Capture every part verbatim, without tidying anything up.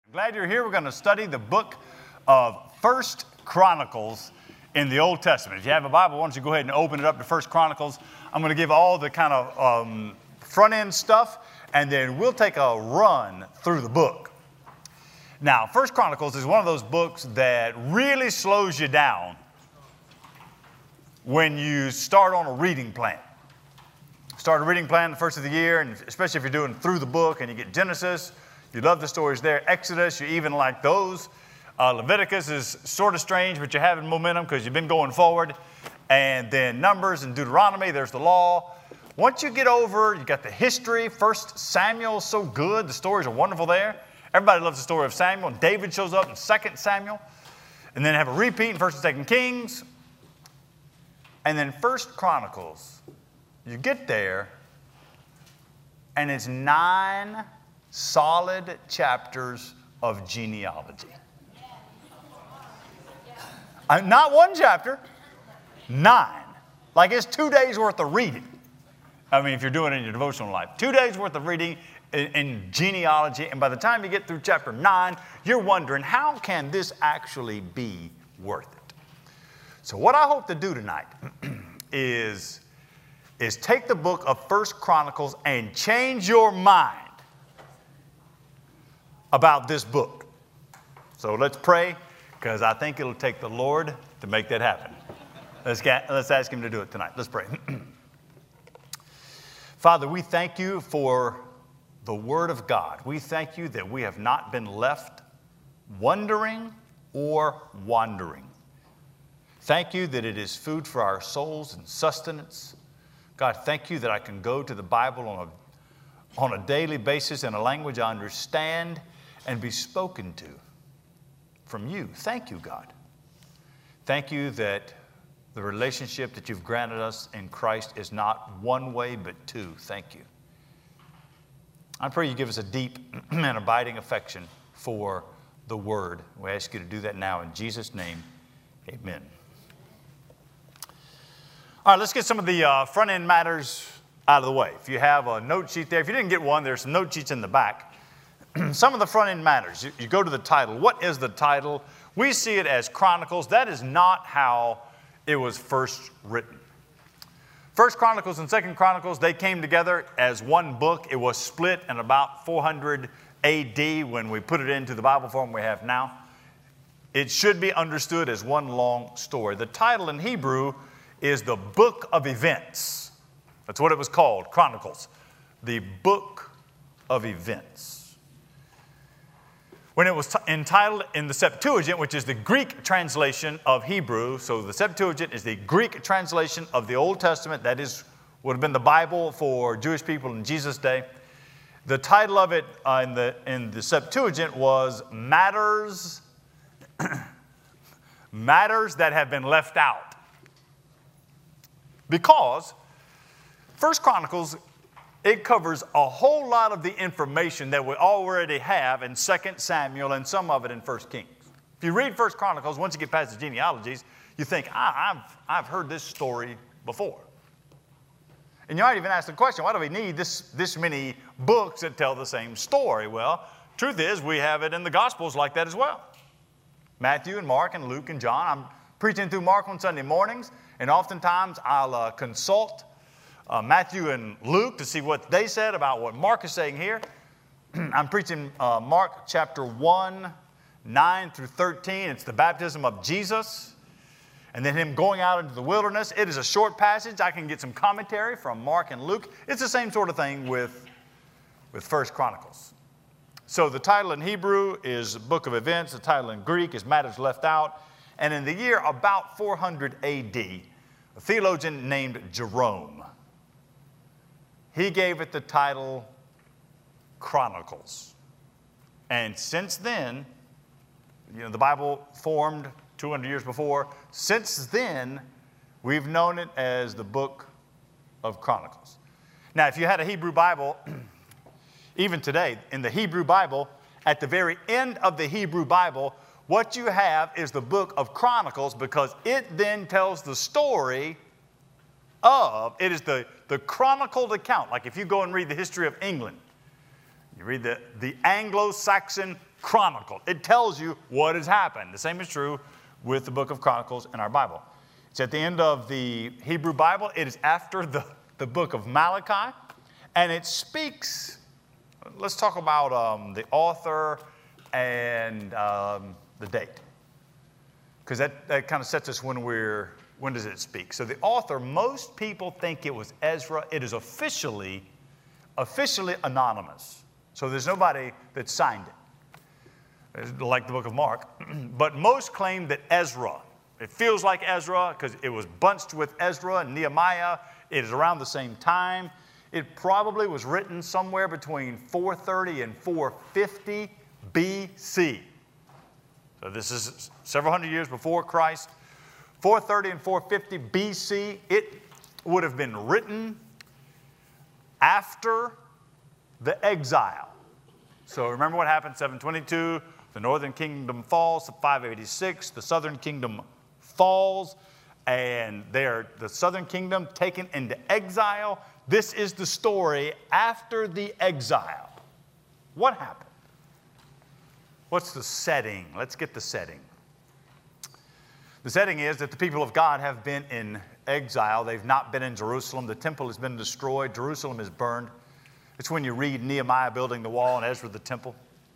Glad you're here. We're going to study the book of First Chronicles in the Old Testament. If you have a Bible, why don't you go ahead and open it up to First Chronicles. I'm going to give all the kind of um, front-end stuff, and then we'll take a run through the book. Now, First Chronicles is one of those books that really slows you down when you start on a reading plan. Start a reading plan the first of the year, and especially if you're doing through the book and you get Genesis, you love the stories there. Exodus, you even like those. Uh, Leviticus is sort of strange, but you're having momentum because you've been going forward. And then Numbers and Deuteronomy, there's the law. Once you get over, you got the history. First Samuel is so good. The stories are wonderful there. Everybody loves the story of Samuel. David shows up in Second Samuel. And then have a repeat in First and Second Kings. And then First Chronicles. You get there, and it's nine solid chapters of genealogy. Uh, not one chapter, nine. Like it's two days worth of reading. I mean, if you're doing it in your devotional life. Two days worth of reading in, in genealogy, and by the time you get through chapter nine, you're wondering, how can this actually be worth it? So what I hope to do tonight is, is take the book of First Chronicles and change your mind about this book. So let's pray, because I think it'll take the Lord to make that happen. Let's, get, let's ask Him to do it tonight. Let's pray. Father, we thank you for the Word of God. We thank you that we have not been left wondering or wandering. Thank you that it is food for our souls and sustenance. God, thank you that I can go to the Bible on a, on a daily basis in a language I understand and be spoken to from you. Thank you, God. Thank you that the relationship that you've granted us in Christ is not one way, but two. Thank you. I pray you give us a deep and abiding affection for the Word. We ask you to do that now in Jesus' name. Amen. All right, let's get some of the uh, front-end matters out of the way. If you have a note sheet there, if you didn't get one, there's some note sheets in the back. Some of the front-end matters. You, you go to the title. What is the title? We see it as Chronicles. That is not how it was first written. First Chronicles and Second Chronicles, they came together as one book. It was split in about four hundred A D when we put it into the Bible form we have now. It should be understood as one long story. The title in Hebrew is the Book of Events. That's what it was called, Chronicles. The Book of Events. When it was t- entitled in the Septuagint, which is the Greek translation of Hebrew, so the Septuagint is the Greek translation of the Old Testament, that is, would have been the Bible for Jewish people in Jesus' day. The title of it uh, in, the, in the Septuagint was Matters, Matters that have been left out. Because First Chronicles, it covers a whole lot of the information that we already have in Second Samuel and some of it in First Kings. If you read First Chronicles, once you get past the genealogies, you think, ah, I've, I've heard this story before. And you might even ask the question, why do we need this, this many books that tell the same story? Well, truth is, we have it in the Gospels like that as well. Matthew and Mark and Luke and John. I'm preaching through Mark on Sunday mornings, and oftentimes I'll uh, consult Uh, Matthew and Luke to see what they said about what Mark is saying here. I'm preaching uh, Mark chapter one, nine through thirteen. It's the baptism of Jesus and then him going out into the wilderness. It is a short passage. I can get some commentary from Mark and Luke. It's the same sort of thing with, with First Chronicles. So the title in Hebrew is Book of Events. The title in Greek is Matters Left Out. And in the year about four hundred A D, a theologian named Jerome, he gave it the title Chronicles. And since then, you know, the Bible formed two hundred years before. Since then, we've known it as the Book of Chronicles. Now, if you had a Hebrew Bible, even today, in the Hebrew Bible, at the very end of the Hebrew Bible, what you have is the Book of Chronicles, because it then tells the story of, it is the, the chronicled account. Like if you go and read the history of England, you read the, the Anglo-Saxon chronicled. It tells you what has happened. The same is true with the book of Chronicles in our Bible. It's at the end of the Hebrew Bible. It is after the, the book of Malachi. And it speaks, let's talk about um, the author and um, the date. Because that, that kind of sets us when we're, when does it speak? So the author, most people think it was Ezra. It is officially, officially anonymous. So there's nobody that signed it, like the book of Mark. But most claim that Ezra, it feels like Ezra because it was bunched with Ezra and Nehemiah. It is around the same time. It probably was written somewhere between four thirty and four fifty B C. So this is several hundred years before Christ. four thirty and four fifty B C. It would have been written after the exile. So remember what happened, seven twenty-two, the northern kingdom falls, five eighty-six, the southern kingdom falls, and they're the southern kingdom taken into exile. This is the story after the exile. What happened? What's the setting? Let's get the setting. The setting is that the people of God have been in exile. They've not been in Jerusalem. The temple has been destroyed. Jerusalem is burned. It's when you read Nehemiah building the wall and Ezra the temple.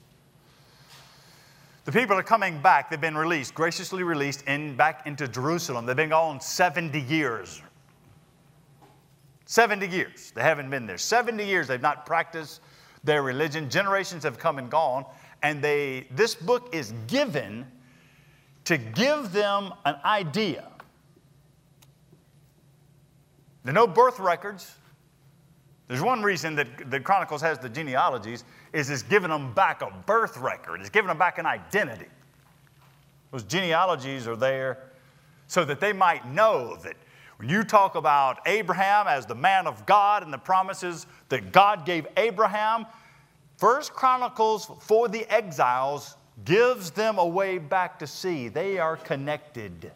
The people are coming back. They've been released, graciously released in, back into Jerusalem. They've been gone seventy years. seventy years. They haven't been there. seventy years they've not practiced their religion. Generations have come and gone. And they, this book is given to give them an idea. There are no birth records. There's one reason that the Chronicles has the genealogies is it's giving them back a birth record. It's giving them back an identity. Those genealogies are there so that they might know that when you talk about Abraham as the man of God and the promises that God gave Abraham, First Chronicles for the exiles gives them a way back to see they are connected,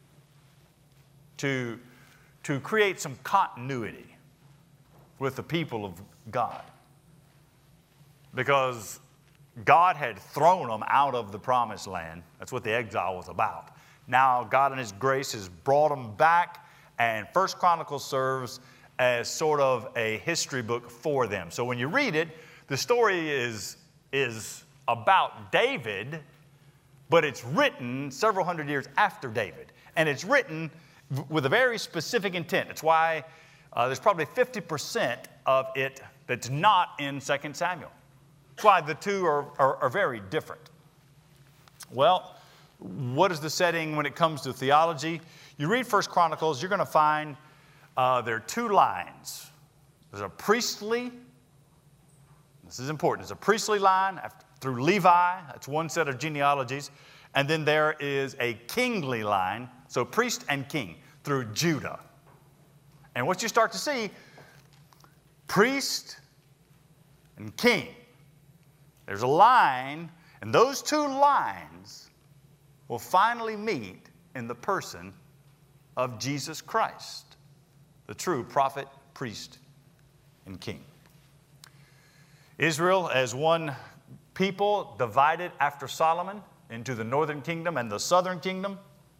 to, to create some continuity with the people of God. Because God had thrown them out of the promised land. That's what the exile was about. Now God in His grace has brought them back, and First Chronicles serves as sort of a history book for them. So when you read it, the story is, is about David, but it's written several hundred years after David. And it's written with a very specific intent. That's why uh, there's probably fifty percent of it that's not in Second Samuel. That's why the two are, are, are very different. Well, what is the setting when it comes to theology? You read First Chronicles, you're going to find uh, there are two lines. There's a priestly, this is important, there's a priestly line after, through Levi, that's one set of genealogies, and then there is a kingly line, so priest and king, through Judah. And what you start to see, priest and king, there's a line, and those two lines will finally meet in the person of Jesus Christ, the true prophet, priest, and king. Israel as one people divided after Solomon into the northern kingdom and the southern kingdom.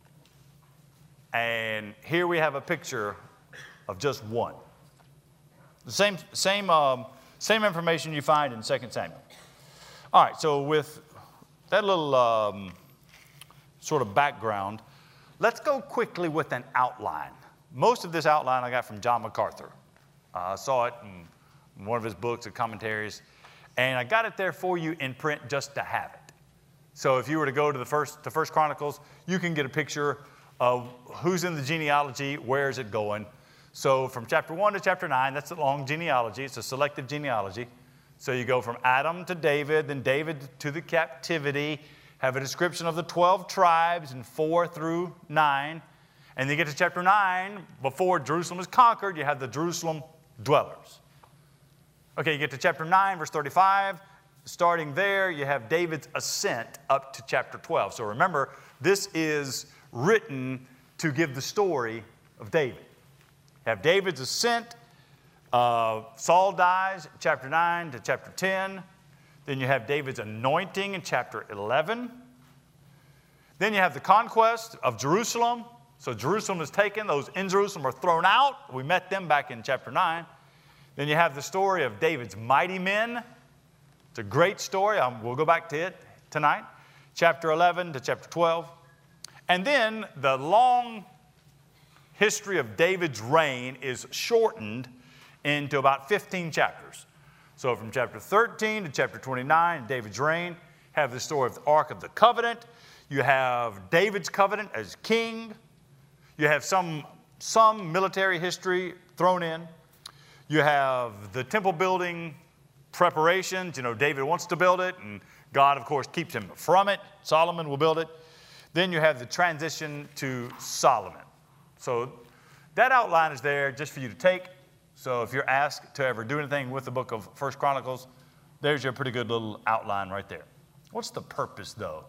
And here we have a picture of just one. The same, same, um, same information you find in Second Samuel. All right, so with that little um, sort of background, let's go quickly with an outline. Most of this outline I got from John MacArthur. Uh, I saw it in one of his books or commentaries, and I got it there for you in print just to have it. So if you were to go to the first, the First Chronicles, you can get a picture of who's in the genealogy, where is it going. So from chapter one to chapter nine, that's a long genealogy. It's a selective genealogy. So you go from Adam to David, then David to the captivity, have a description of the twelve tribes in four through nine. And then you get to chapter nine, before Jerusalem is conquered, you have the Jerusalem dwellers. Okay, you get to chapter nine, verse thirty-five. Starting there, you have David's ascent up to chapter twelve. So remember, this is written to give the story of David. You have David's ascent. Uh, Saul dies, chapter nine to chapter ten. Then you have David's anointing in chapter eleven. Then you have the conquest of Jerusalem. So Jerusalem is taken. Those in Jerusalem are thrown out. We met them back in chapter nine. Then you have the story of David's mighty men. It's a great story. Um, we'll go back to it tonight. Chapter eleven to chapter twelve. And then the long history of David's reign is shortened into about fifteen chapters. So from chapter thirteen to chapter twenty-nine, David's reign, have the story of the Ark of the Covenant. You have David's covenant as king. You have some, some military history thrown in. You have the temple building preparations. You know, David wants to build it, and God, of course, keeps him from it. Solomon will build it. Then you have the transition to Solomon. So that outline is there just for you to take. So if you're asked to ever do anything with the book of First Chronicles, there's your pretty good little outline right there. What's the purpose, though,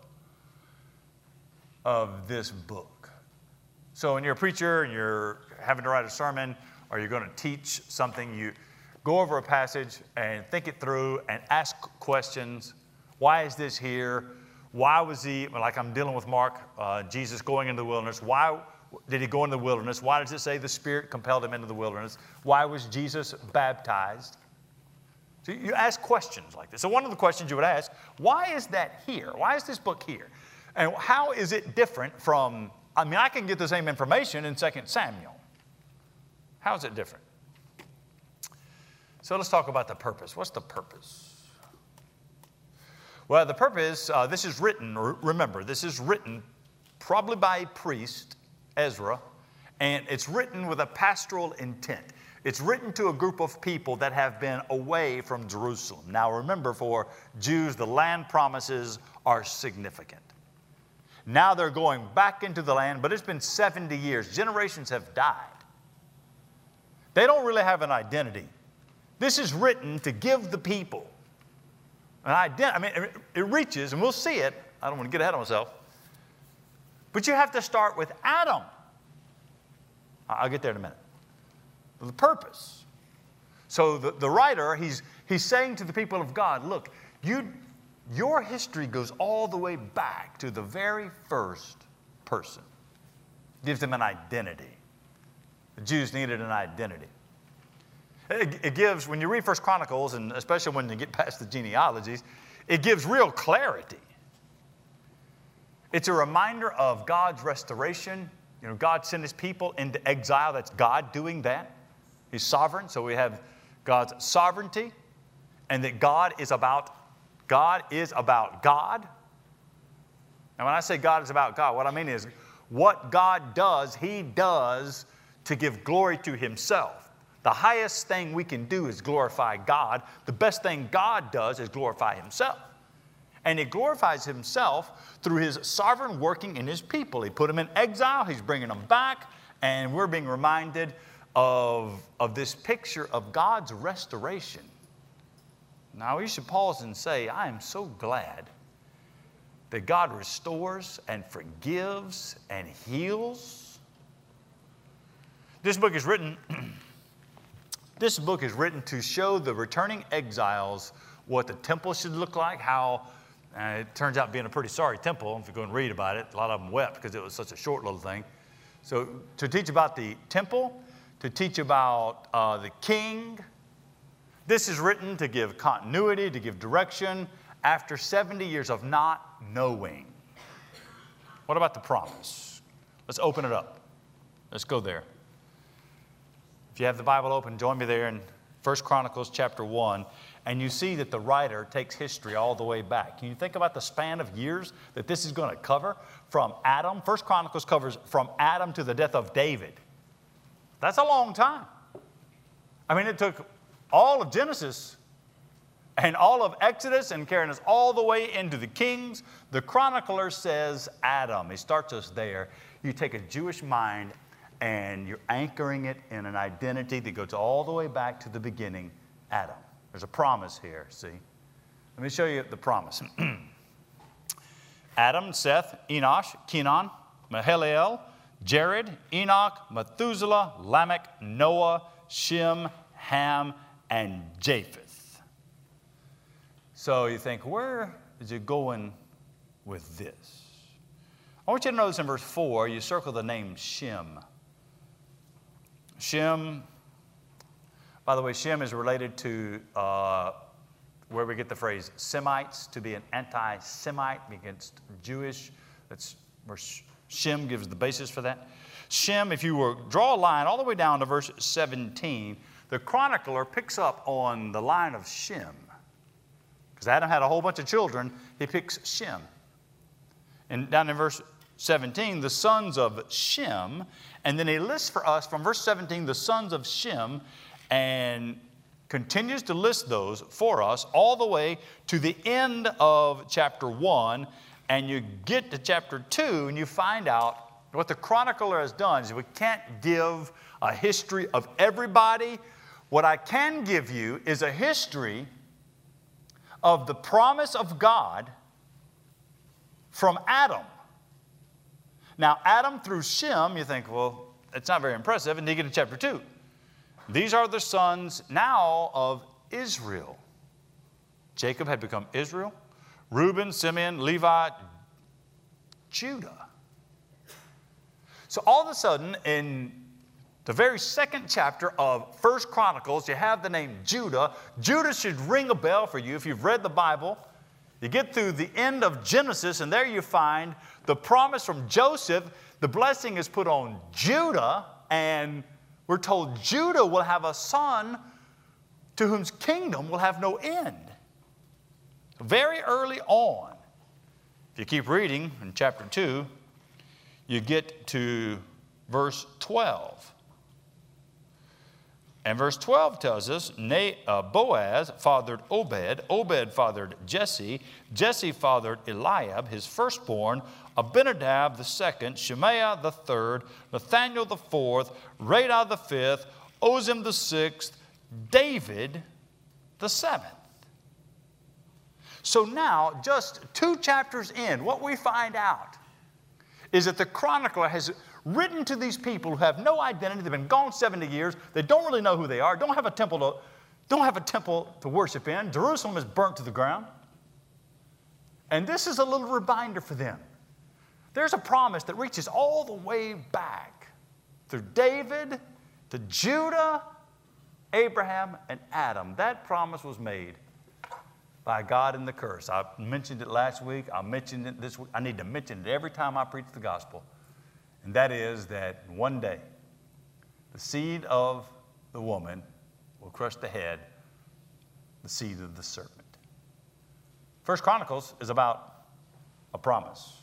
of this book? So when you're a preacher and you're having to write a sermon or you're going to teach something, you go over a passage and think it through and ask questions. Why is this here? Why was he, like I'm dealing with Mark, uh, Jesus going into the wilderness. Why did he go into the wilderness? Why does it say the Spirit compelled him into the wilderness? Why was Jesus baptized? So you ask questions like this. So one of the questions you would ask, why is that here? Why is this book here? And how is it different from, I mean, I can get the same information in Second Samuel. How is it different? So let's talk about the purpose. What's the purpose? Well, the purpose, uh, this is written, remember, this is written probably by a priest, Ezra, and it's written with a pastoral intent. It's written to a group of people that have been away from Jerusalem. Now, remember, for Jews, the land promises are significant. Now they're going back into the land, but it's been seventy years. Generations have died. They don't really have an identity. This is written to give the people an identity. I mean, it reaches, and we'll see it. I don't want to get ahead of myself. But you have to start with Adam. I'll get there in a minute. The purpose. So the, the writer, he's, he's saying to the people of God, look, you, your history goes all the way back to the very first person. Gives them an identity. The Jews needed an identity. It, it gives, when you read First Chronicles, and especially when you get past the genealogies, it gives real clarity. It's a reminder of God's restoration. You know, God sent his people into exile. That's God doing that. He's sovereign, so we have God's sovereignty, and that God is about God is about God. And when I say God is about God, what I mean is what God does, he does to give glory to himself. The highest thing we can do is glorify God. The best thing God does is glorify himself. And he glorifies himself through his sovereign working in his people. He put them in exile. He's bringing them back. And we're being reminded of, of this picture of God's restoration. Now, we should pause and say, I am so glad that God restores and forgives and heals. This book is written, this book is written to show the returning exiles what the temple should look like, how uh, it turns out being a pretty sorry temple. If you go and read about it, a lot of them wept because it was such a short little thing. So to teach about the temple, to teach about uh, the king. This is written to give continuity, to give direction after seventy years of not knowing. What about the promise? Let's open it up. Let's go there. If you have the Bible open, join me there in First Chronicles chapter one, and you see that the writer takes history all the way back. Can you think about the span of years that this is going to cover? From Adam, First Chronicles covers from Adam to the death of David. That's a long time. I mean, it took all of Genesis and all of Exodus and carrying us all the way into the Kings. The chronicler says Adam. He starts us there. You take a Jewish mind and you're anchoring it in an identity that goes all the way back to the beginning, Adam. There's a promise here, see? Let me show you the promise. Adam, Seth, Enosh, Kenan, Mahalalel, Jared, Enoch, Methuselah, Lamech, Noah, Shem, Ham, and Japheth. So you think, where is it going with this? I want you to notice in verse four, you circle the name Shem. Shem, by the way, Shem is related to uh, where we get the phrase Semites, to be an anti-Semite against Jewish. That's where Shem gives the basis for that. Shem, if you were draw a line all the way down to verse seventeen, the chronicler picks up on the line of Shem. Because Adam had a whole bunch of children, he picks Shem. And down in verse seventeen, the sons of Shem, and then he lists for us from verse seventeen the sons of Shem, and continues to list those for us all the way to the end of chapter one, and you get to chapter two and you find out what the chronicler has done is we can't give a history of everybody. What I can give you is a history of the promise of God from Adam. Now, Adam through Shem, you think, well, it's not very impressive, and you get to chapter two. These are the sons now of Israel. Jacob had become Israel. Reuben, Simeon, Levi, Judah. So all of a sudden, in the very second chapter of First Chronicles, you have the name Judah. Judah should ring a bell for you if you've read the Bible. You get through the end of Genesis, and there you find the promise from Joseph. The blessing is put on Judah, and we're told Judah will have a son to whose kingdom will have no end. Very early on, if you keep reading in chapter two, you get to verse twelve. And verse twelve tells us, Boaz fathered Obed, Obed fathered Jesse, Jesse fathered Eliab, his firstborn, Abinadab the second, Shemaiah the third, Nathaniel the fourth, Radha the fifth, Ozim the sixth, David the seventh. So now, just two chapters in, what we find out is that the chronicler has written to these people who have no identity. They've been gone seventy years. They don't really know who they are. Don't have a temple to, don't have a temple to worship in. Jerusalem is burnt to the ground. And this is a little reminder for them. There's a promise that reaches all the way back through David to Judah, Abraham, and Adam. That promise was made by God in the curse. I mentioned it last week. I mentioned it this week. I need to mention it every time I preach the gospel. And that is that one day, the seed of the woman will crush the head, the seed of the serpent. First Chronicles is about a promise.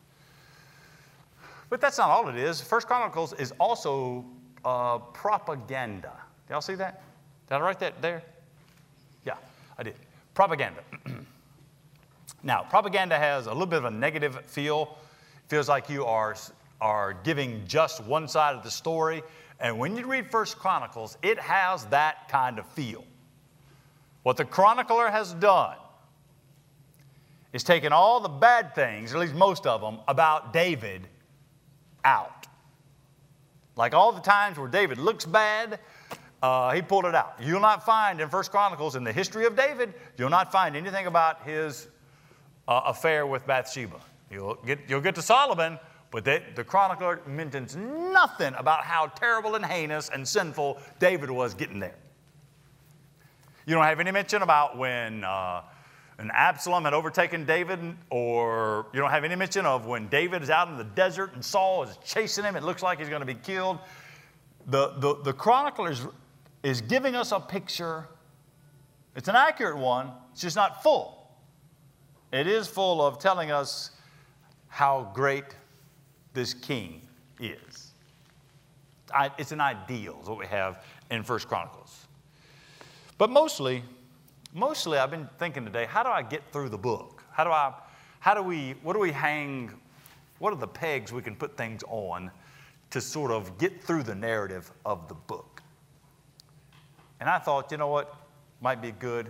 But that's not all it is. First Chronicles is also uh, propaganda. Did y'all see that? Did I write that there? Yeah, I did. Propaganda. Now, propaganda has a little bit of a negative feel. It feels like you are, are giving just one side of the story. And when you read First Chronicles, it has that kind of feel. What the chronicler has done is taken all the bad things, at least most of them, about David out. Like all the times where David looks bad, Uh, he pulled it out. You'll not find in First Chronicles, in the history of David, you'll not find anything about his uh, affair with Bathsheba. You'll get, you'll get to Solomon, but they, the chronicler mentions nothing about how terrible and heinous and sinful David was getting there. You don't have any mention about when uh, an Absalom had overtaken David, or you don't have any mention of when David is out in the desert and Saul is chasing him. It looks like he's going to be killed. The, the, the chronicler is is giving us a picture. It's an accurate one. It's just not full. It is full of telling us how great this king is. It's an ideal is what we have in First Chronicles. But mostly, mostly I've been thinking today, how do I get through the book? How do I, how do we, what do we hang, what are the pegs we can put things on to sort of get through the narrative of the book? And I thought, you know what might be good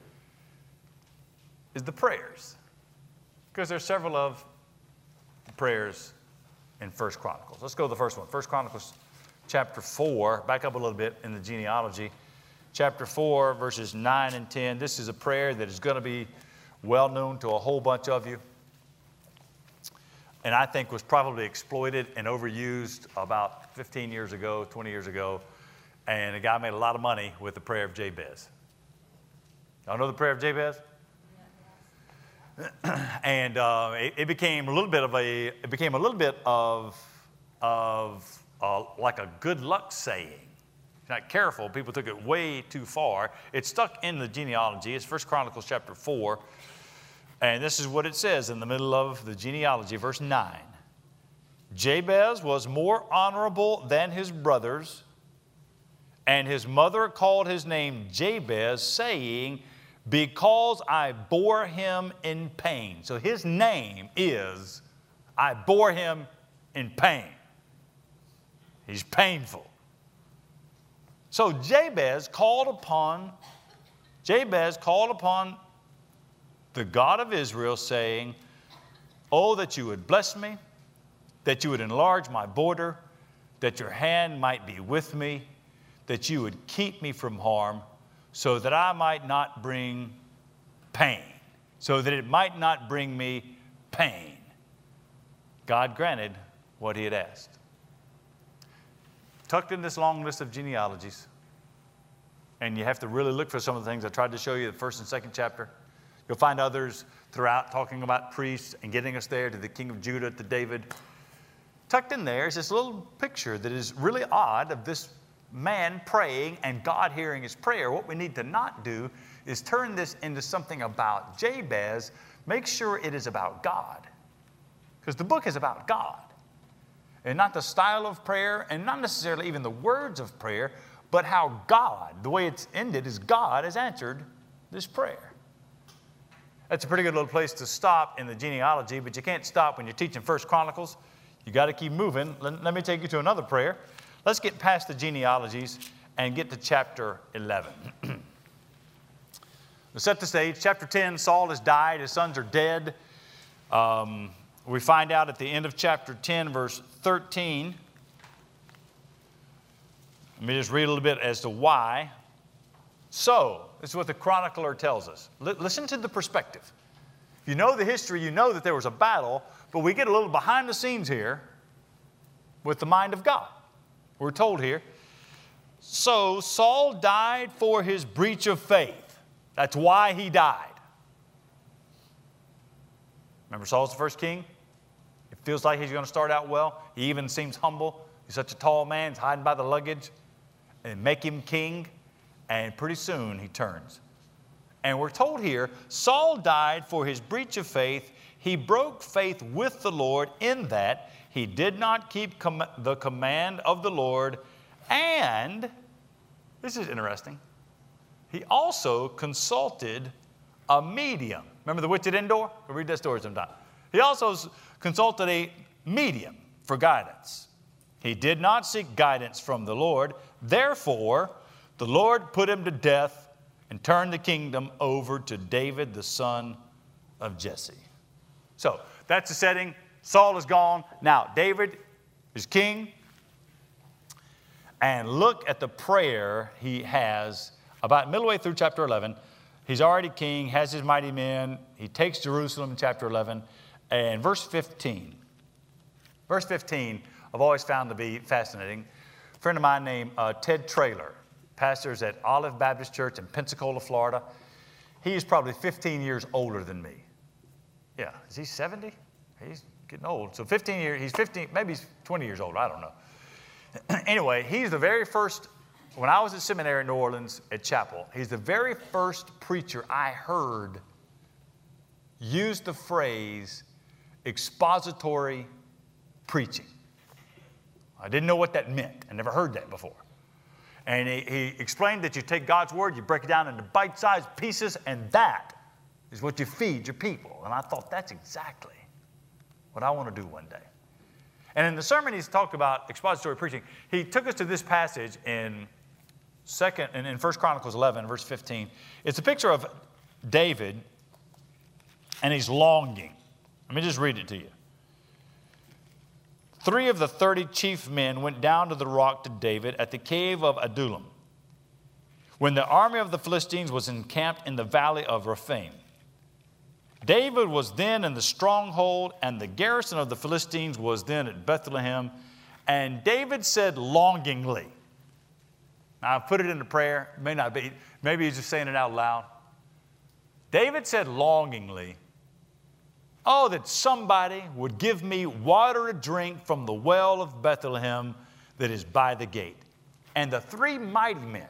is the prayers. Because there's several of the prayers in First Chronicles. Let's go to the first one. First Chronicles chapter four, back up a little bit in the genealogy. chapter four, verses nine and ten. This is a prayer that is going to be well known to a whole bunch of you, and I think was probably exploited and overused about fifteen years ago, twenty years ago, and a guy made a lot of money with the prayer of Jabez. Y'all know the prayer of Jabez? And uh, it, it became a little bit of a, it became a little bit of, of uh, like a good luck saying. If you're not careful, people took it way too far. It's stuck in the genealogy. It's First Chronicles chapter four. And this is what it says in the middle of the genealogy, verse nine. Jabez was more honorable than his brothers, and his mother called his name Jabez, saying, because I bore him in pain. So his name is, I bore him in pain. He's painful. So Jabez called upon, Jabez called upon the God of Israel, saying, oh, that you would bless me, that you would enlarge my border, that your hand might be with me, that you would keep me from harm, so that I might not bring pain, so that it might not bring me pain. God granted what he had asked. Tucked in this long list of genealogies, and you have to really look for some of the things I tried to show you in the first and second chapter. You'll find others throughout talking about priests and getting us there to the king of Judah, to David. Tucked in there is this little picture that is really odd of this man praying and God hearing his prayer. What we need to not do is turn this into something about Jabez. Make sure it is about God. Because the book is about God. And not the style of prayer, and not necessarily even the words of prayer, but how God, the way it's ended, is God has answered this prayer. That's a pretty good little place to stop in the genealogy, but you can't stop when you're teaching First Chronicles. You got to keep moving. Let, let me take you to another prayer. Let's get past the genealogies and get to chapter eleven. We'll set the stage. Chapter ten, Saul has died. His sons are dead. Um, we find out at the end of chapter ten, verse thirteen. Let me just read a little bit as to why. So, this is what the chronicler tells us. L- listen to the perspective. If you know the history, you know that there was a battle, but we get a little behind the scenes here with the mind of God. We're told here, so Saul died for his breach of faith. That's why he died. Remember, Saul's the first king. It feels like he's going to start out well. He even seems humble. He's such a tall man. He's hiding by the luggage. And make him king. And pretty soon he turns. And we're told here, Saul died for his breach of faith. He broke faith with the Lord in that he did not keep com- the command of the Lord, and, this is interesting, he also consulted a medium. Remember the witch at Endor? We'll read that story sometime. He also consulted a medium for guidance. He did not seek guidance from the Lord. Therefore, the Lord put him to death and turned the kingdom over to David, the son of Jesse. So, that's the setting. Saul is gone. Now, David is king. And look at the prayer he has about midway through chapter eleven. He's already king, has his mighty men. He takes Jerusalem in chapter eleven. And verse fifteen. Verse fifteen, I've always found to be fascinating. A friend of mine named uh, Ted Traylor, pastors at Olive Baptist Church in Pensacola, Florida. He is probably fifteen years older than me. Yeah, is he seventy? He's getting old. So fifteen years, he's fifteen, maybe he's twenty years older, I don't know. Anyway, he's the very first, when I was at seminary in New Orleans at Chapel, he's the very first preacher I heard use the phrase expository preaching. I didn't know what that meant. I never heard that before. And he, he explained that you take God's word, you break it down into bite-sized pieces, and that is what you feed your people. And I thought, that's exactly what I want to do one day. And in the sermon, he's talked about expository preaching. He took us to this passage in second, in, in First Chronicles eleven, verse fifteen. It's a picture of David, and he's longing. Let me just read it to you. Three of the thirty chief men went down to the rock to David at the cave of Adullam. when the army of the Philistines was encamped in the valley of Rephaim. David was then in the stronghold, and the garrison of the Philistines was then at Bethlehem. And David said longingly, now I've put it into prayer, it may not be, maybe he's just saying it out loud. David said longingly, oh, that somebody would give me water to drink from the well of Bethlehem that is by the gate. And the three mighty men,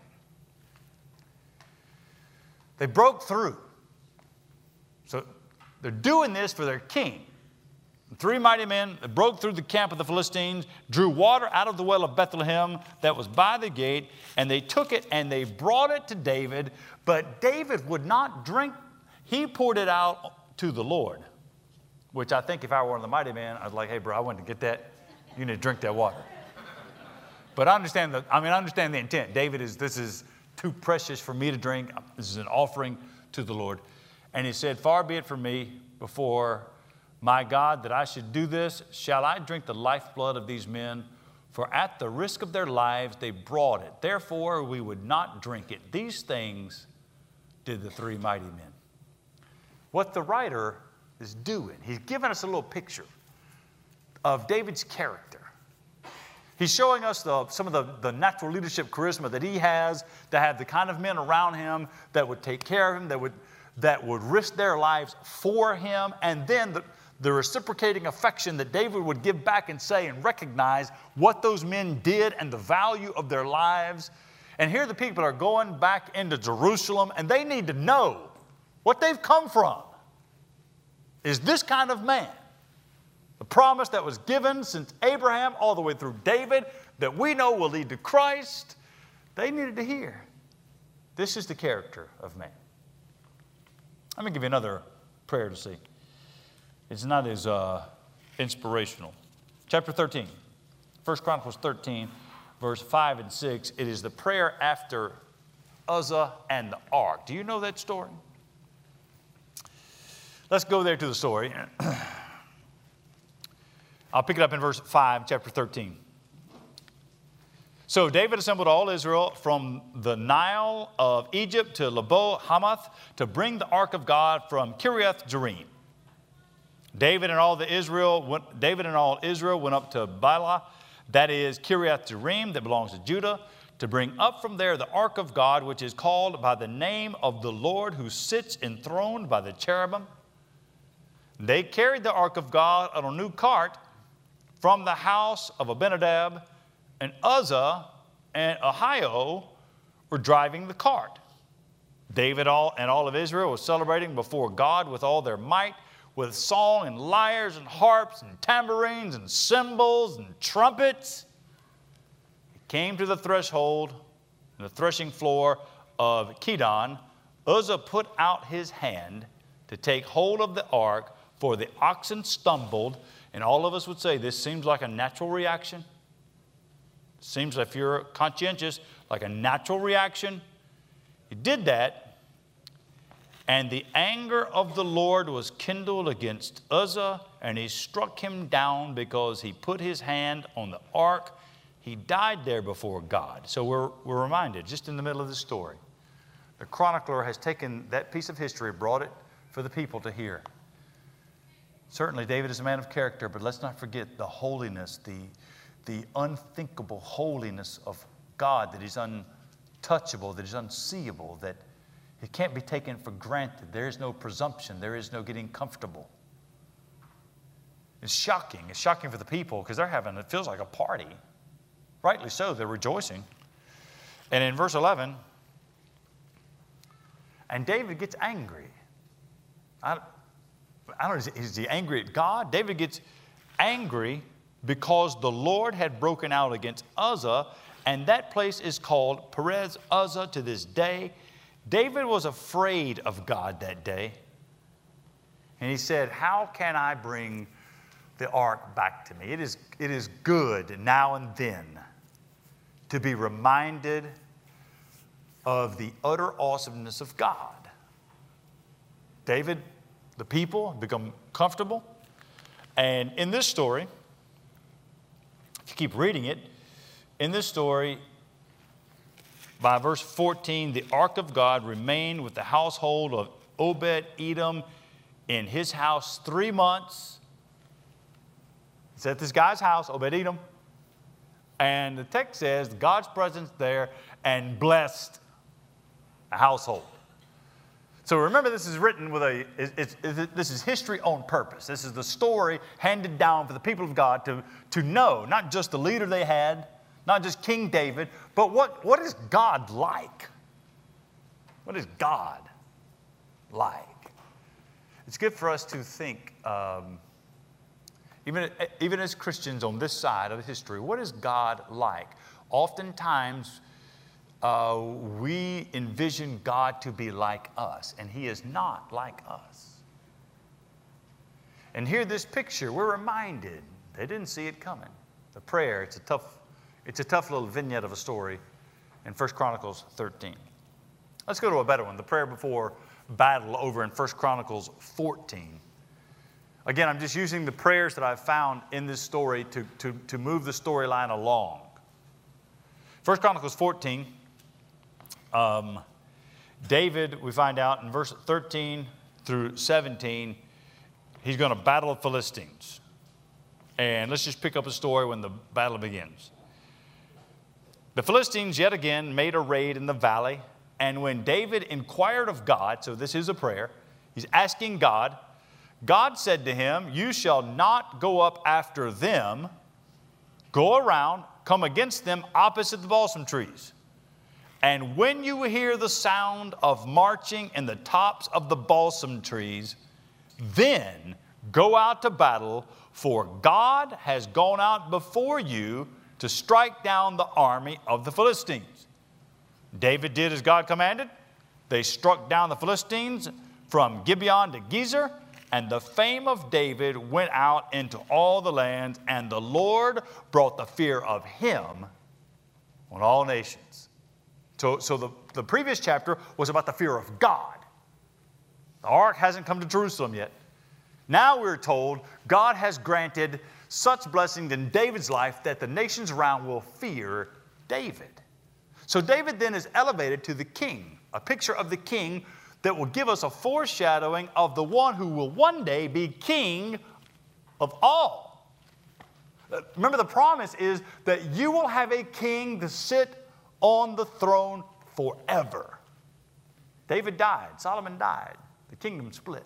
they broke through. So they're doing this for their king. The three mighty men that broke through the camp of the Philistines, drew water out of the well of Bethlehem that was by the gate, and they took it and they brought it to David, but David would not drink. He poured it out to the Lord, which I think if I were one of the mighty men, I was like, hey, bro, I want to get that. You need to drink that water. But I understand the, I mean, I understand the intent. David is, this is too precious for me to drink. This is an offering to the Lord. And he said, far be it from me before my God that I should do this. Shall I drink the lifeblood of these men? For at the risk of their lives they brought it. Therefore we would not drink it. These things did the three mighty men. What the writer is doing, he's giving us a little picture of David's character. He's showing us the, some of the, the natural leadership charisma that he has, to have the kind of men around him that would take care of him, that would, that would risk their lives for him, and then the, the reciprocating affection that David would give back and say and recognize what those men did and the value of their lives. And here the people are going back into Jerusalem, and they need to know what they've come from is this kind of man. The promise that was given since Abraham all the way through David that we know will lead to Christ, they needed to hear. This is the character of man. Let me give you another prayer to see. It's not as uh, inspirational. Chapter thirteen, First Chronicles thirteen, verse five and six. It is the prayer after Uzzah and the ark. Do you know that story? Let's go there to the story. I'll pick it up in verse five, chapter thirteen. So David assembled all Israel from the Nile of Egypt to Lebo Hamath to bring the ark of God from Kiriath Jearim. David and all the Israel went, David and all Israel went up to Baalah, that is Kiriath Jearim, that belongs to Judah, to bring up from there the ark of God, which is called by the name of the Lord, who sits enthroned by the cherubim. They carried the ark of God on a new cart from the house of Abinadab, and Uzzah and Ahio were driving the cart. David all, and all of Israel was celebrating before God with all their might, with song and lyres and harps and tambourines and cymbals and trumpets. He came to the threshold, the threshing floor of Kedon. Uzzah put out his hand to take hold of the ark, for the oxen stumbled. And all of us would say this seems like a natural reaction. Seems, if you're conscientious, like a natural reaction. He did that. And the anger of the Lord was kindled against Uzzah, and he struck him down because he put his hand on the ark. He died there before God. So we're, we're reminded, just in the middle of the story, the chronicler has taken that piece of history, brought it for the people to hear. Certainly, David is a man of character, but let's not forget the holiness, the, the unthinkable holiness of God, that He's untouchable, that He's unseeable, that He can't be taken for granted. There is no presumption. There is no getting comfortable. It's shocking. It's shocking for the people because they're having, it feels like a party. Rightly so, they're rejoicing. And in verse eleven, and David gets angry. I, I don't know, is he angry at God? David gets angry because the Lord had broken out against Uzzah, and that place is called Perez Uzzah to this day. David was afraid of God that day. And he said, how can I bring the ark back to me? It is, it is good now and then to be reminded of the utter awesomeness of God. David, the people, become comfortable. And in this story, if you keep reading it, in this story, by verse fourteen, the ark of God remained with the household of Obed-Edom in his house three months. It's at this guy's house, Obed-Edom. And the text says God's presence there and blessed a household. So remember, this is written with a, it's, it's, this is history on purpose. This is the story handed down for the people of God to, to know, not just the leader they had, not just King David, but what, what is God like? What is God like? It's good for us to think, um, even, even as Christians on this side of history, what is God like? Oftentimes, uh, we envision God to be like us, and He is not like us. And here, this picture, we're reminded, they didn't see it coming. The prayer, it's a tough, it's a tough little vignette of a story in First Chronicles thirteen. Let's go to a better one, the prayer before battle over in First Chronicles fourteen. Again, I'm just using the prayers that I've found in this story to, to, to move the storyline along. First Chronicles fourteen, um, David, we find out in verse thirteen through seventeen, he's going to battle the Philistines. And let's just pick up a story when the battle begins. The Philistines yet again made a raid in the valley, and when David inquired of God, so this is a prayer, he's asking God, God said to him, you shall not go up after them, go around, come against them opposite the balsam trees. And when you hear the sound of marching in the tops of the balsam trees, then go out to battle, for God has gone out before you to strike down the army of the Philistines. David did as God commanded. They struck down the Philistines from Gibeon to Gezer, and the fame of David went out into all the lands, and the Lord brought the fear of him on all nations. So, so the, the previous chapter was about the fear of God. The ark hasn't come to Jerusalem yet. Now we're told God has granted such blessings in David's life that the nations around will fear David. So David then is elevated to the king, a picture of the king that will give us a foreshadowing of the one who will one day be king of all. Remember, the promise is that you will have a king to sit on the throne forever. David died, Solomon died, the kingdom split.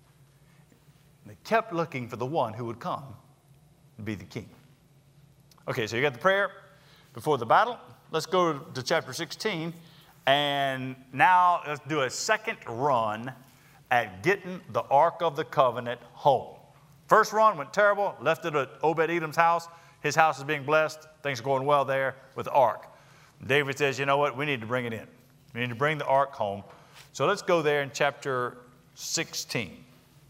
They kept looking for the one who would come and be the king. Okay, so you got the prayer before the battle. Let's go to chapter sixteen. And now let's do a second run at getting the Ark of the Covenant home. First run went terrible, left it at Obed-Edom's house. His house is being blessed. Things are going well there with the Ark. David says, you know what, we need to bring it in. We need to bring the Ark home. So let's go there in chapter sixteen.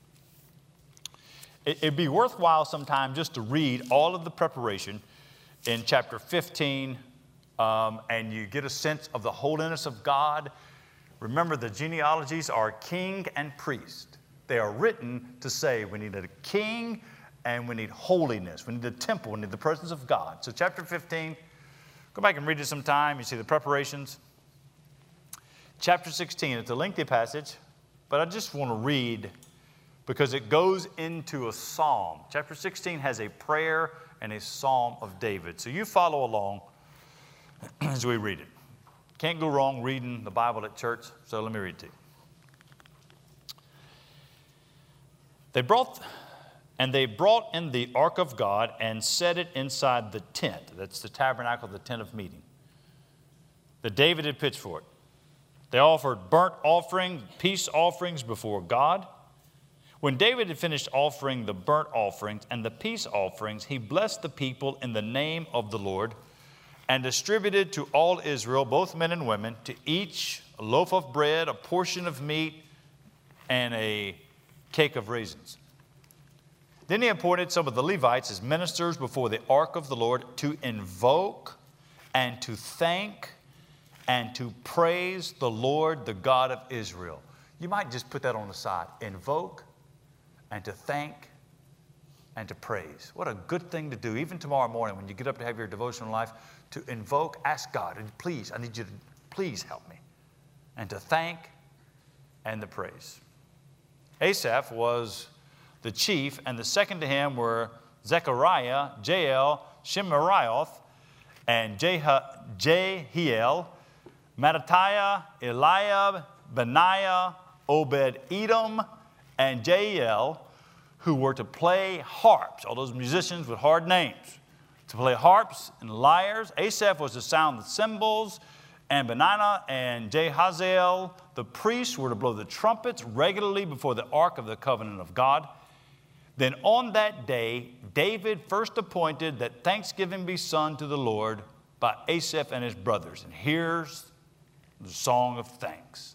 It'd be worthwhile sometime just to read all of the preparation in chapter fifteen, um, and you get a sense of the holiness of God. Remember, the genealogies are king and priest. They are written to say we need a king and we need holiness. We need the temple. We need the presence of God. So chapter fifteen, go back and read it sometime. You see the preparations. Chapter sixteen, it's a lengthy passage, but I just want to read because it goes into a psalm. Chapter sixteen has a prayer and a psalm of David. So you follow along as we read it. Can't go wrong reading the Bible at church, so let me read it to you. They brought, and they brought in the ark of God and set it inside the tent. That's the tabernacle, the tent of meeting, that David had pitched for it. They offered burnt offering, peace offerings before God. When David had finished offering the burnt offerings and the peace offerings, he blessed the people in the name of the Lord and distributed to all Israel, both men and women, to each a loaf of bread, a portion of meat, and a cake of raisins. Then he appointed some of the Levites as ministers before the ark of the Lord to invoke and to thank and to praise the Lord, the God of Israel. You might just put that on the side. Invoke and to thank and to praise. What a good thing to do, even tomorrow morning when you get up to have your devotional life, to invoke, ask God, and please, I need you to please help me. And to thank and to praise. Asaph was the chief, and the second to him were Zechariah, Jael, Shemarioth, and Jehiel, Mattatiah, Eliab, Benaiah, Obed-Edom, and Jael, who were to play harps, all those musicians with hard names, to play harps and lyres. Asaph was to sound the cymbals, and Benaiah and Jehaziel, the priests, were to blow the trumpets regularly before the ark of the covenant of God. Then on that day, David first appointed that thanksgiving be sung to the Lord by Asaph and his brothers. And here's the song of thanks.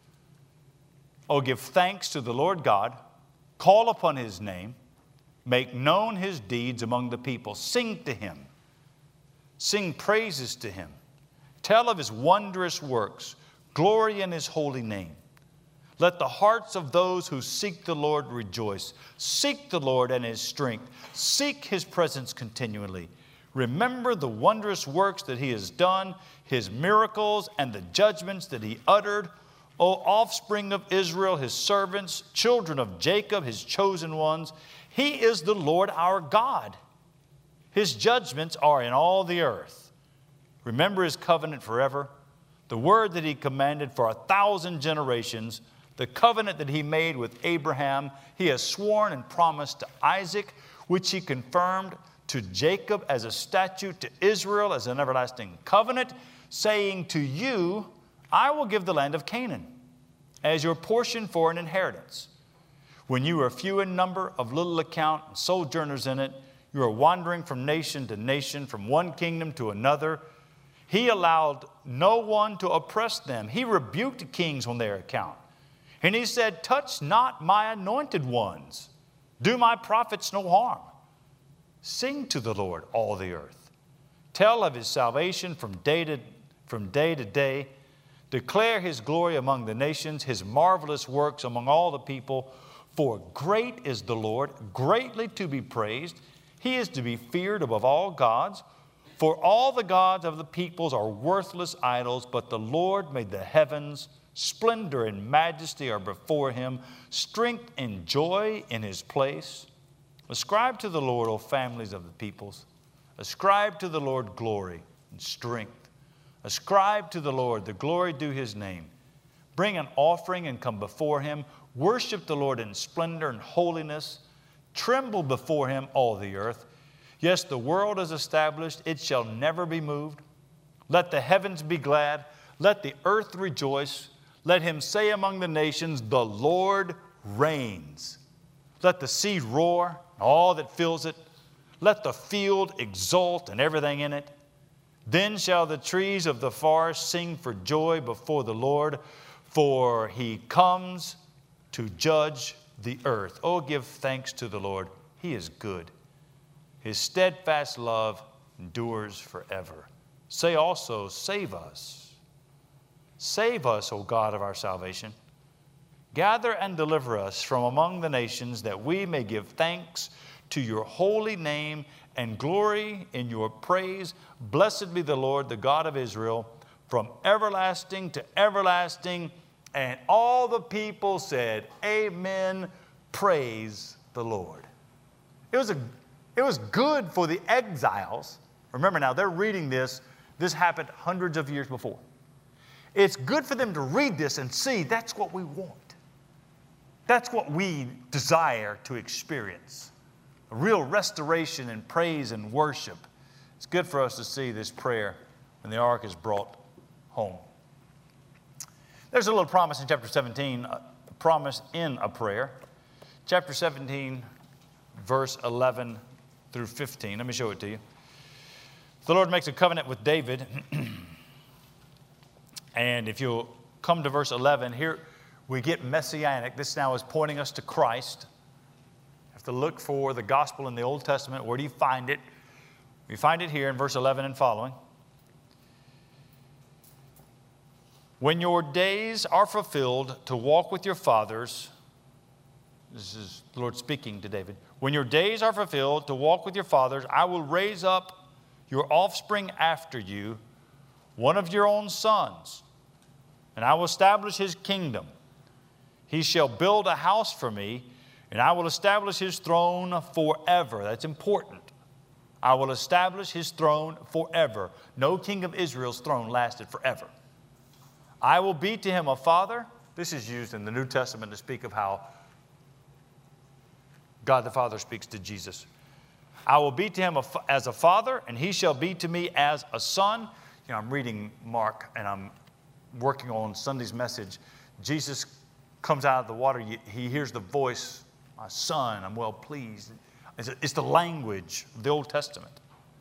Oh, give thanks to the Lord God, call upon his name, make known his deeds among the people. Sing to him, sing praises to him, tell of his wondrous works, glory in his holy name. Let the hearts of those who seek the Lord rejoice. Seek the Lord and his strength. Seek his presence continually. Remember the wondrous works that he has done, his miracles and the judgments that he uttered. O offspring of Israel, his servants, children of Jacob, his chosen ones. He is the Lord our God. His judgments are in all the earth. Remember his covenant forever, the word that he commanded for a thousand generations, the covenant that he made with Abraham. He has sworn and promised to Isaac, which he confirmed to Jacob as a statute, to Israel as an everlasting covenant, saying to you, I will give the land of Canaan as your portion for an inheritance. When you are few in number, of little account, and sojourners in it, you are wandering from nation to nation, from one kingdom to another. He allowed no one to oppress them. He rebuked kings on their account. And he said, touch not my anointed ones. Do my prophets no harm. Sing to the Lord, all the earth. Tell of his salvation from day to, from day to day. Declare his glory among the nations, his marvelous works among all the people. For great is the Lord, greatly to be praised. He is to be feared above all gods. For all the gods of the peoples are worthless idols, but the Lord made the heavens. Splendor and majesty are before him. Strength and joy in his place. Ascribe to the Lord, O families of the peoples. Ascribe to the Lord glory and strength. Ascribe to the Lord the glory due his name. Bring an offering and come before him. Worship the Lord in splendor and holiness. Tremble before him, all the earth. Yes, the world is established. It shall never be moved. Let the heavens be glad. Let the earth rejoice. Let him say among the nations, the Lord reigns. Let the sea roar, all that fills it. Let the field exult and everything in it. Then shall the trees of the forest sing for joy before the Lord, for he comes to judge the earth. Oh, give thanks to the Lord. He is good. His steadfast love endures forever. Say also, save us. Save us, O God of our salvation. Gather and deliver us from among the nations, that we may give thanks to your holy name and glory in your praise. Blessed be the Lord, the God of Israel, from everlasting to everlasting. And all the people said, amen, praise the Lord. It was, a, it was good for the exiles. Remember now, they're reading this. This happened hundreds of years before. It's good for them to read this and see that's what we want. That's what we desire to experience. A real restoration and praise and worship. It's good for us to see this prayer when the ark is brought home. There's a little promise in chapter seventeen, a promise in a prayer. Chapter seventeen, verse eleven through fifteen. Let me show it to you. The Lord makes a covenant with David. And if you'll come to verse eleven, here we get messianic. This now is pointing us to Christ. You have to look for the gospel in the Old Testament. Where do you find it? We find it here in verse eleven and following. When your days are fulfilled to walk with your fathers, this is the Lord speaking to David. When your days are fulfilled to walk with your fathers, I will raise up your offspring after you, one of your own sons, and I will establish his kingdom. He shall build a house for me, and I will establish his throne forever. That's important. I will establish his throne forever. No king of Israel's throne lasted forever. I will be to him a father. This is used in the New Testament to speak of how God the Father speaks to Jesus. I will be to him as a father, and he shall be to me as a son. You know, I'm reading Mark, and I'm working on Sunday's message. Jesus comes out of the water. He hears the voice, my son, I'm well pleased. It's the language of the Old Testament.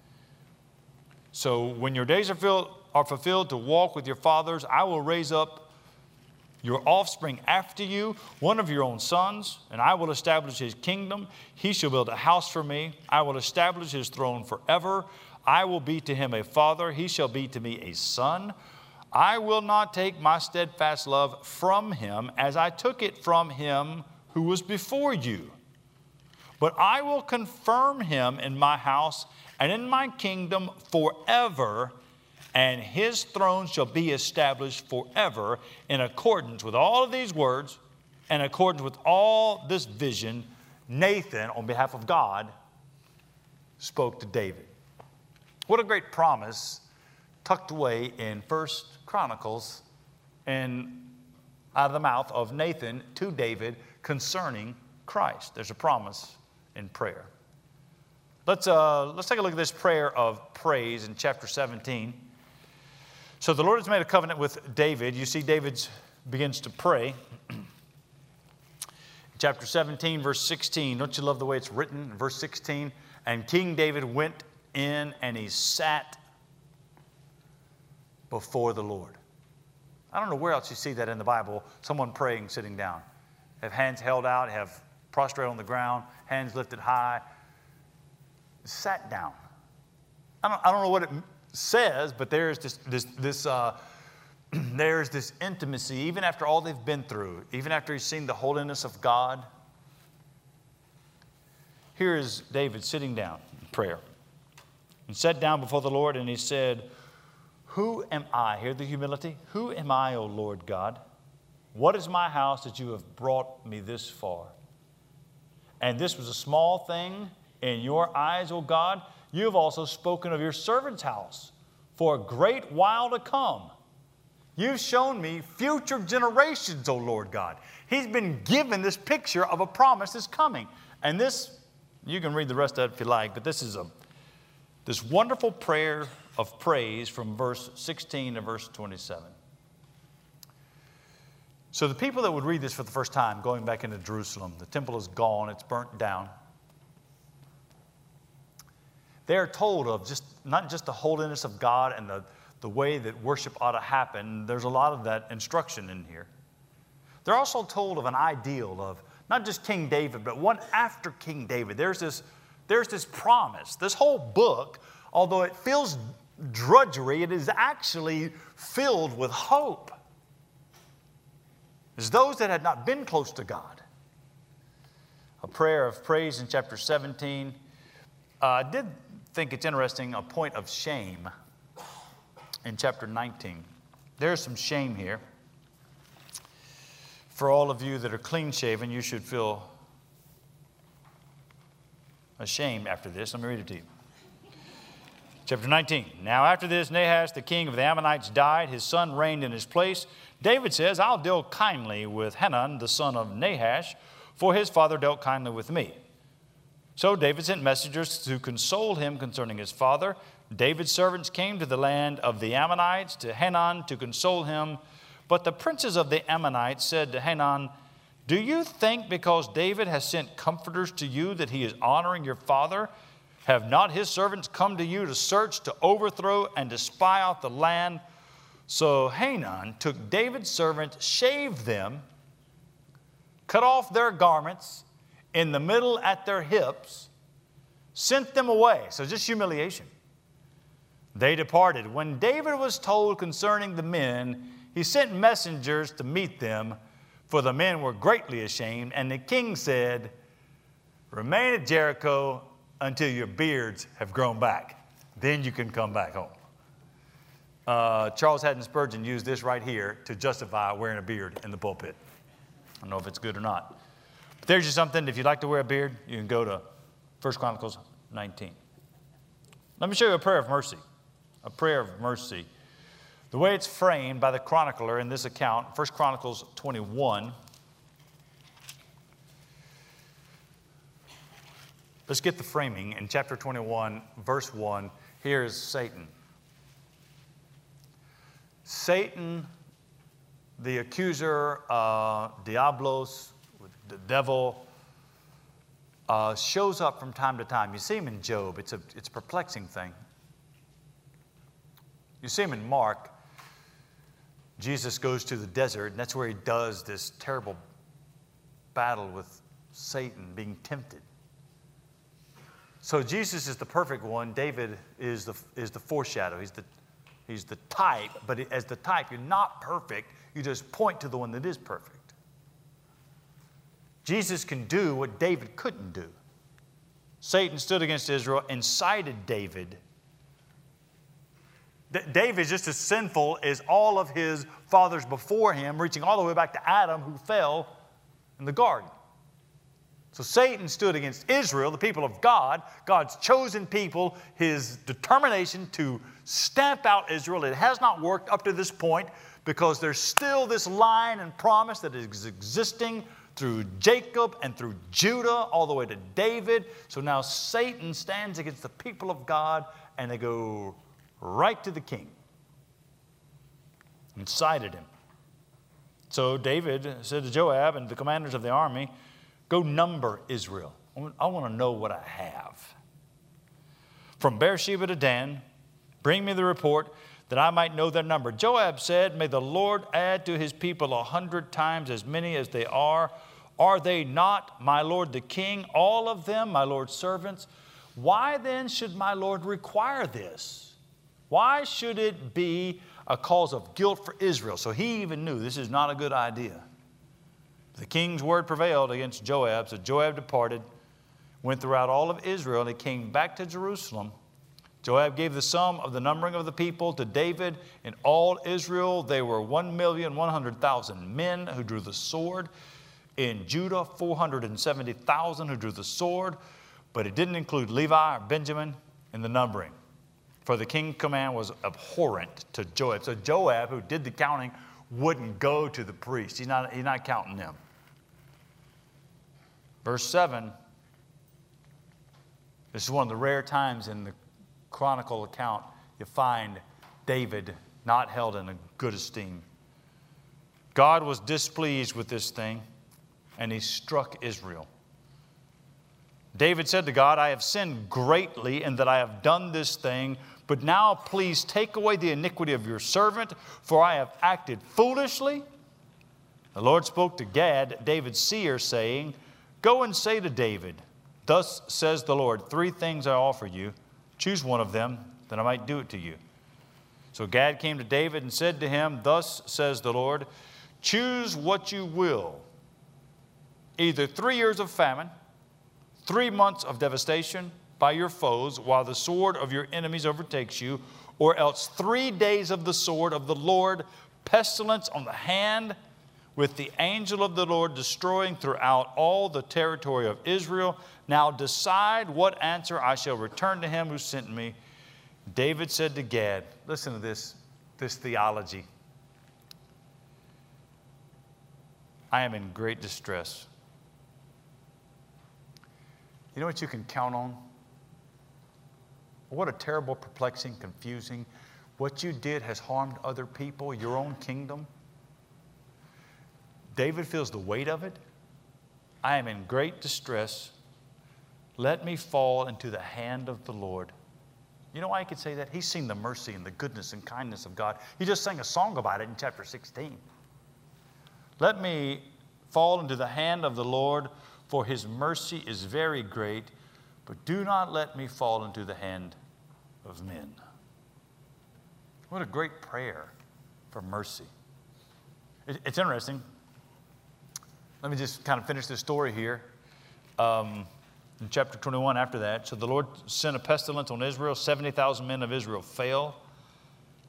So when your days are, filled, are fulfilled to walk with your fathers, I will raise up your offspring after you, one of your own sons, and I will establish his kingdom. He shall build a house for me. I will establish his throne forever. I will be to him a father. He shall be to me a son. I will not take my steadfast love from him as I took it from him who was before you. But I will confirm him in my house and in my kingdom forever, and his throne shall be established forever. In accordance with all of these words, in accordance with all this vision, Nathan, on behalf of God, spoke to David. What a great promise tucked away in First Chronicles and out of the mouth of Nathan to David concerning Christ. There's a promise in prayer. Let's, uh, let's take a look at this prayer of praise in chapter seventeen. So the Lord has made a covenant with David. You see David begins to pray. Chapter seventeen, verse sixteen. Don't you love the way it's written? Verse sixteen. And King David went in and he sat before the Lord. I don't know where else you see that in the Bible. Someone praying, sitting down. Have hands held out, have prostrate on the ground, hands lifted high. Sat down. I don't, I don't know what it says, but there's this, this, this uh, there's this intimacy, even after all they've been through, even after he's seen the holiness of God. Here is David sitting down in prayer. He sat down before the Lord and he said, who am I? Hear the humility. Who am I, O Lord God? What is my house that you have brought me this far? And this was a small thing in your eyes, O God. You have also spoken of your servant's house for a great while to come. You've shown me future generations, O Lord God. He's been given this picture of a promise that's coming. And this, you can read the rest of it if you like, but this is a this wonderful prayer of praise from verse sixteen to verse twenty-seven. So the people that would read this for the first time, going back into Jerusalem, the temple is gone, it's burnt down. They are told of just not just the holiness of God and the, the way that worship ought to happen. There's a lot of that instruction in here. They're also told of an ideal of not just King David, but one after King David. There's this, there's this promise. This whole book, although it feels drudgery, it is actually filled with hope. It's those that had not been close to God. A prayer of praise in chapter seventeen. Uh, I did think it's interesting, a point of shame in chapter nineteen. There's some shame here. For all of you that are clean-shaven, you should feel ashamed after this. Let me read it to you. Chapter nineteen. Now after this, Nahash, the king of the Ammonites, died. His son reigned in his place. David says, I'll deal kindly with Hanun, the son of Nahash, for his father dealt kindly with me. So David sent messengers to console him concerning his father. David's servants came to the land of the Ammonites, to Hanun, to console him. But the princes of the Ammonites said to Hanun, do you think because David has sent comforters to you that he is honoring your father? Have not his servants come to you to search, to overthrow, and to spy out the land? So Hanun took David's servants, shaved them, cut off their garments in the middle at their hips, sent them away. So just humiliation. They departed. When David was told concerning the men, he sent messengers to meet them, for the men were greatly ashamed. And the king said, remain at Jericho until your beards have grown back. Then you can come back home. Uh, Charles Haddon Spurgeon used this right here to justify wearing a beard in the pulpit. I don't know if it's good or not. But there's just something, if you'd like to wear a beard, you can go to First Chronicles nineteen. Let me show you a prayer of mercy. A prayer of mercy. The way it's framed by the chronicler in this account, First Chronicles twenty-one. Let's get the framing. In chapter twenty-one, verse one, here is Satan. Satan, the accuser, uh, Diablos, the devil, uh, shows up from time to time. You see him in Job. It's a, it's a perplexing thing. You see him in Mark. Jesus goes to the desert, and that's where he does this terrible battle with Satan, being tempted. So Jesus is the perfect one. David is the, is the foreshadow. He's the, he's the type, but as the type, you're not perfect. You just point to the one that is perfect. Jesus can do what David couldn't do. Satan stood against Israel, incited David. David is just as sinful as all of his fathers before him, reaching all the way back to Adam, who fell in the garden. So Satan stood against Israel, the people of God, God's chosen people, his determination to stamp out Israel. It has not worked up to this point because there's still this line and promise that is existing through Jacob and through Judah all the way to David. So now Satan stands against the people of God, and they go right to the king. Incited him. So David said to Joab and the commanders of the army, go number Israel. I want to know what I have. From Beersheba to Dan, bring me the report that I might know their number. Joab said, may the Lord add to his people a hundred times as many as they are. Are they not, my lord the king, all of them, my lord's servants? Why then should my lord require this? Why should it be a cause of guilt for Israel? So he even knew this is not a good idea. The king's word prevailed against Joab, so Joab departed, went throughout all of Israel, and he came back to Jerusalem. Joab gave the sum of the numbering of the people to David. In all Israel, there were one million one hundred thousand men who drew the sword. In Judah, four hundred seventy thousand who drew the sword, but it didn't include Levi or Benjamin in the numbering. For the king's command was abhorrent to Joab. So Joab, who did the counting, wouldn't go to the priest. He's not, he's not counting them. Verse seven, this is one of the rare times in the Chronicle account you find David not held in a good esteem. God was displeased with this thing, and he struck Israel. David said to God, I have sinned greatly in that I have done this thing, but now please take away the iniquity of your servant, for I have acted foolishly. The Lord spoke to Gad, David's seer, saying, go and say to David, thus says the Lord, three things I offer you. Choose one of them, that I might do it to you. So Gad came to David and said to him, thus says the Lord, choose what you will, either three years of famine, three months of devastation by your foes while the sword of your enemies overtakes you, or else three days of the sword of the Lord, pestilence on the hand, with the angel of the Lord destroying throughout all the territory of Israel. Now decide what answer I shall return to him who sent me. David said to Gad, listen to this, this theology. I am in great distress. You know what you can count on? What a terrible, perplexing, confusing. What you did has harmed other people, your own kingdom. David feels the weight of it. I am in great distress. Let me fall into the hand of the Lord. You know why he could say that? He's seen the mercy and the goodness and kindness of God. He just sang a song about it in chapter sixteen. Let me fall into the hand of the Lord, for his mercy is very great, but do not let me fall into the hand of men. What a great prayer for mercy. It's interesting. Let me just kind of finish this story here. Um, in chapter twenty-one, after that, so the Lord sent a pestilence on Israel. seventy thousand men of Israel fell.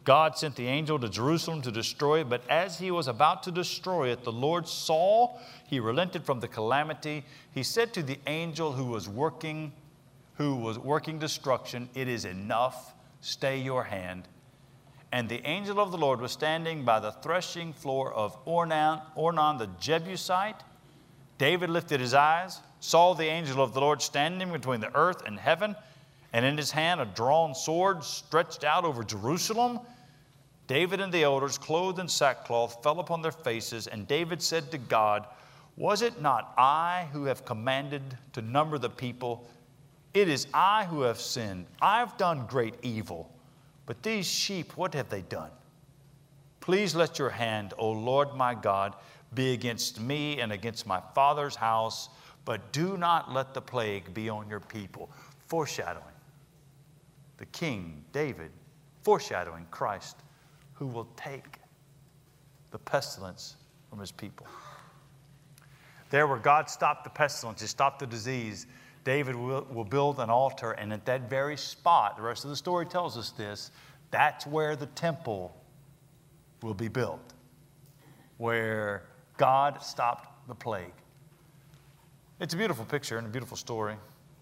God sent the angel to Jerusalem to destroy it, but as he was about to destroy it, the Lord saw, he relented from the calamity. He said to the angel who was working, who was working destruction, "It is enough, stay your hand." And the angel of the Lord was standing by the threshing floor of Ornan, Ornan the Jebusite. David lifted his eyes, saw the angel of the Lord standing between the earth and heaven, and in his hand a drawn sword stretched out over Jerusalem. David and the elders, clothed in sackcloth, fell upon their faces, and David said to God, "Was it not I who have commanded to number the people? It is I who have sinned. I have done great evil. But these sheep, what have they done? Please let your hand, O Lord my God, be against me and against my father's house, but do not let the plague be on your people." Foreshadowing the King David, foreshadowing Christ, who will take the pestilence from his people. There where God stopped the pestilence, he stopped the disease, David will, will build an altar, and at that very spot, the rest of the story tells us this, that's where the temple will be built, where God stopped the plague. It's a beautiful picture and a beautiful story.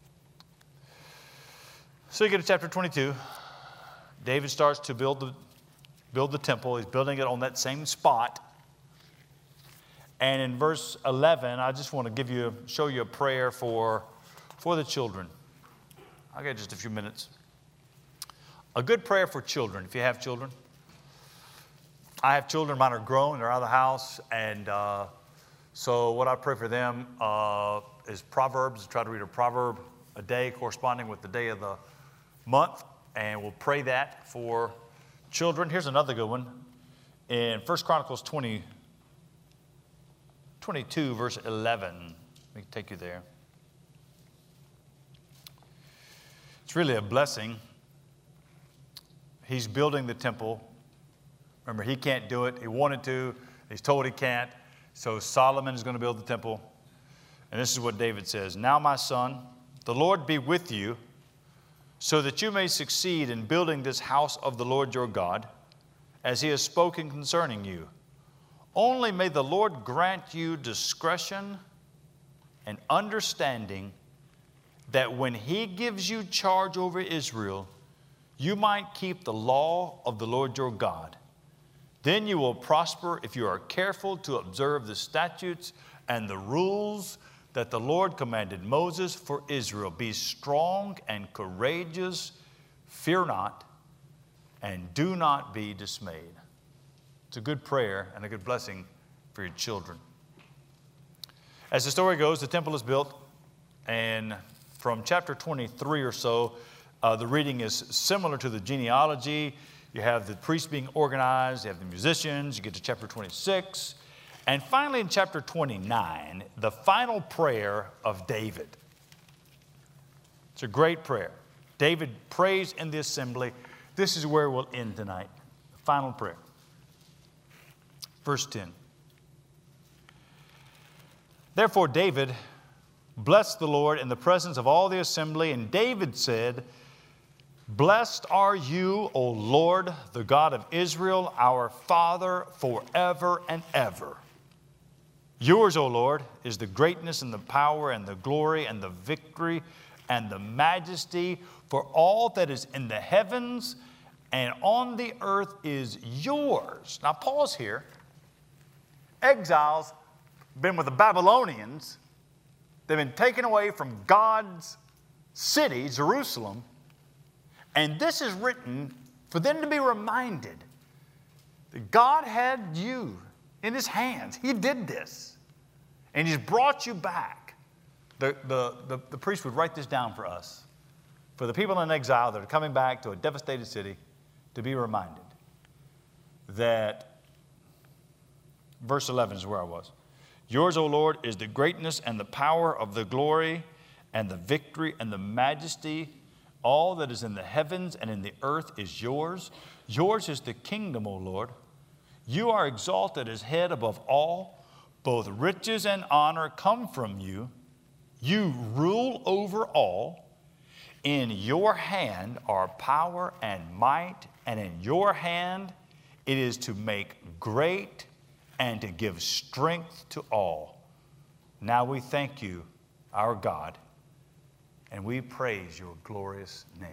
So you get to chapter twenty-two. David starts to build the, build the temple. He's building it on that same spot. And in verse eleven, I just want to give you, show you a prayer for For the children. I'll get just a few minutes. A good prayer for children, if you have children. I have children, mine are grown, they're out of the house, and uh, so what I pray for them uh, is Proverbs. Try to read a proverb a day corresponding with the day of the month, and we'll pray that for children. Here's another good one. In First Chronicles twenty, twenty-two, verse eleven. Let me take you there. It's really a blessing. He's building the temple. Remember, he can't do it. He wanted to. He's told he can't. So Solomon is going to build the temple. And this is what David says. "Now, my son, the Lord be with you, so that you may succeed in building this house of the Lord your God, as he has spoken concerning you. Only may the Lord grant you discretion and understanding, that when he gives you charge over Israel, you might keep the law of the Lord your God. Then you will prosper if you are careful to observe the statutes and the rules that the Lord commanded Moses for Israel. Be strong and courageous, fear not, and do not be dismayed." It's a good prayer and a good blessing for your children. As the story goes, the temple is built, and from chapter twenty-three or so, uh, the reading is similar to the genealogy. You have the priests being organized, you have the musicians, you get to chapter twenty-six. And finally in chapter twenty-nine, the final prayer of David. It's a great prayer. David prays in the assembly. This is where we'll end tonight. The final prayer. Verse ten. "Therefore David blessed the Lord in the presence of all the assembly, and David said, Blessed are you, O Lord, the God of Israel, our Father, forever and ever. Yours, O Lord, is the greatness and the power and the glory and the victory and the majesty, for all that is in the heavens and on the earth is yours." Now pause here. Exiles, been with the Babylonians. They've been taken away from God's city, Jerusalem. And this is written for them to be reminded that God had you in his hands. He did this. And he's brought you back. The, the, the, the priest would write this down for us. For the people in exile that are coming back to a devastated city, to be reminded that, verse eleven is where I was. "Yours, O Lord, is the greatness and the power of the glory and the victory and the majesty. All that is in the heavens and in the earth is yours. Yours is the kingdom, O Lord. You are exalted as head above all. Both riches and honor come from you. You rule over all. In your hand are power and might and in your hand it is to make great and to give strength to all. Now we thank you, our God, and we praise your glorious name.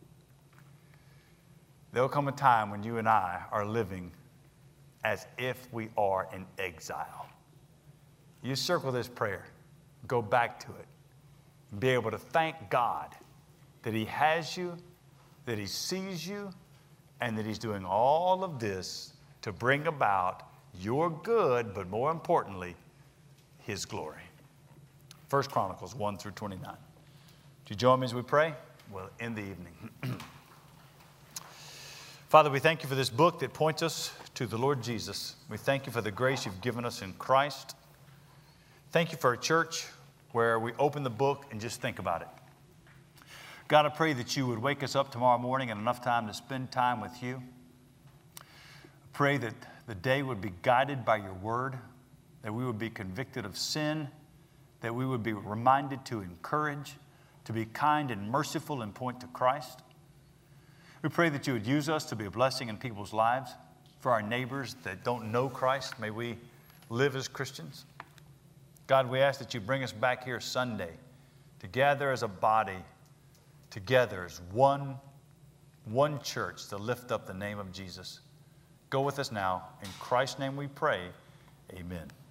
There'll come a time when you and I are living as if we are in exile. You circle this prayer, go back to it, and be able to thank God that He has you, that He sees you, and that He's doing all of this to bring about your good, but more importantly, His glory. First Chronicles one through twenty-nine. Do you join me as we pray? Well, in the evening. Father, we thank you for this book that points us to the Lord Jesus. We thank you for the grace you've given us in Christ. Thank you for a church where we open the book and just think about it. God, I pray that you would wake us up tomorrow morning and enough time to spend time with you. I pray that the day would be guided by your word, that we would be convicted of sin, that we would be reminded to encourage, to be kind and merciful and point to Christ. We pray that you would use us to be a blessing in people's lives. For our neighbors that don't know Christ, may we live as Christians. God, we ask that you bring us back here Sunday to gather as a body, together as one, one church to lift up the name of Jesus. Go with us now. In Christ's name we pray. Amen.